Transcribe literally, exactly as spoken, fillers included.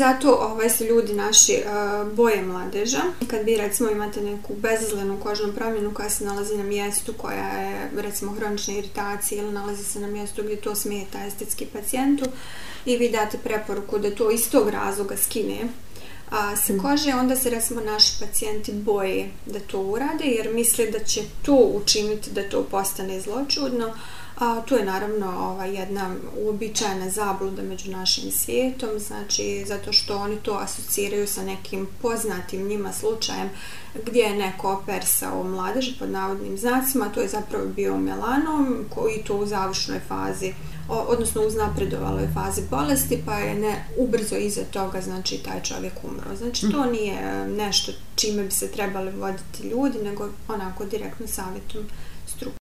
zato ovaj, se ljudi naši uh, boje mladeža. Kad vi recimo imate neku bezazlenu kožnu promjenu koja se nalazi na mjestu koja je recimo hronične iritacije ili nalazi se na mjestu gdje to smeta estetski pacijentu i vi date preporuku da to iz tog razloga skine a, sa kože, onda se recimo naši pacijenti boje da to urade jer misle da će to učiniti da to postane zloćudno. A, to je naravno ova, jedna uobičajena zabluda među našim svijetom, znači zato što oni to asociraju sa nekim poznatim njima slučajem gdje je neko operisao mladež pod navodnim znacima, to je zapravo bio melanom koji to u završnoj fazi, odnosno u napredovaloj fazi bolesti, pa je ne ubrzo iza toga znači taj čovjek umro. Znači to nije nešto čime bi se trebali voditi ljudi, nego onako direktno savjetom struke.